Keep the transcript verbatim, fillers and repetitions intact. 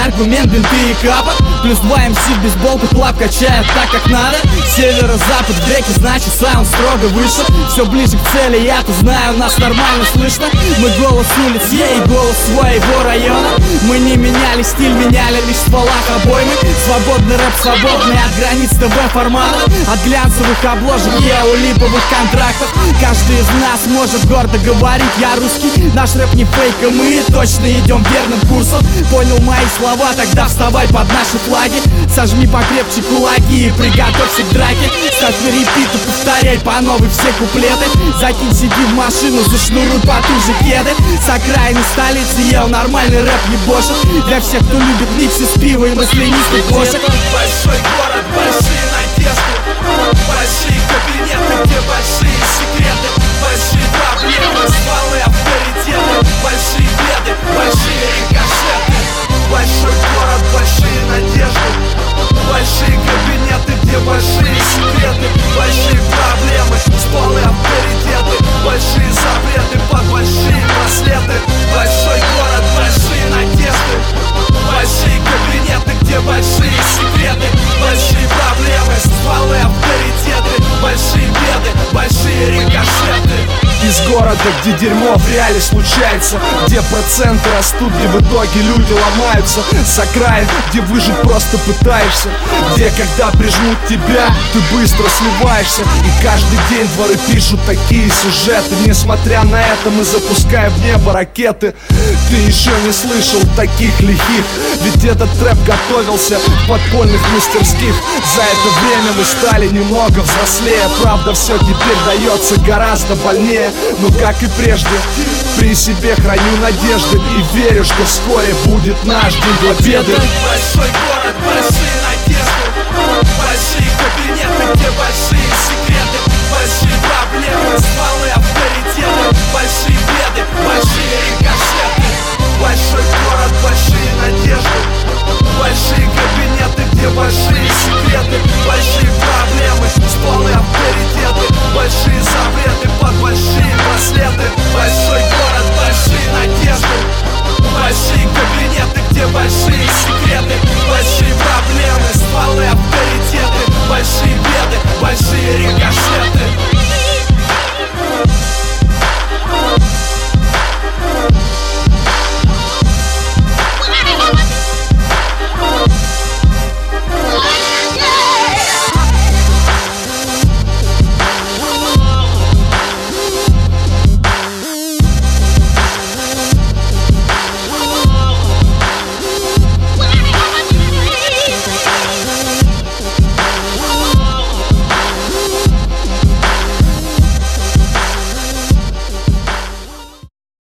аргумент, бинты и капа. Плюс два эм си в бейсболку, клап качает так, как надо. Северо-запад в греке, значит саунд строго выше. Все ближе к цели, я-то знаю, нас нормально слышно. Мы голос улиц, ей, голос своего района. Мы не меняли стиль, меняли лишь в стволах обоймы. Свободный рэп, свободный от границ ТВ-формата. От глянцевых обложек, я у липовых контрактов. Каждый из нас может гордо говорить: я русский. Наш рэп не фейк, и мы точно идем верным курсом. Понял мои слова? Тогда вставай под наши флаги. Сожми покрепче кулаки и приготовься к драке. Ставь на репит и повторяй по новой все куплеты. Закинь себе в машину, зашнуруй потуже кеды. С окраины столицы ел нормальный рэп ебошит. Для всех, кто любит миксы с пива и маслянистых кошек. Большой город, большие надежды, большие кабинеты, где большие секреты, большие проблемы, стволы, авторитеты, большие беды, большие рикошеты. Большой город, большие надежды, большие кабинеты, где большие секреты, большие проблемы, стволы, авторитеты, большие запреты под большие браслеты. Большой город, большие надежды, большие кабинеты, где большие секреты, большие проблемы, стволы, авторитеты, большие беды, большие рикошеты. Из города, где дерьмо в реале случается, где проценты растут, где в итоге люди ломаются. С окраин, где выжить просто пытаешься, где когда прижмут тебя, ты быстро сливаешься. И каждый день дворы пишут такие сюжеты. Несмотря на это мы запускаем в небо ракеты. Ты еще не слышал таких лихих, ведь этот трэп готовился в подпольных мастерских. За это время мы стали немного взрослее. Правда, все теперь дается гораздо больнее. Но как и прежде, при себе храню надежды и верю, что вскоре будет наш день победы. Большой город, большие надежды, большие кабинеты, где большие секреты, большие проблемы, стволы, авторитеты, большие беды, большие рикошеты. Большой город, большие надежды, большие кабинеты, где большие секреты, большие проблемы, стволы, авторитеты, большие запреты под большие браслеты. Большой город, большие надежды, большие кабинеты, где большие секреты, большие проблемы.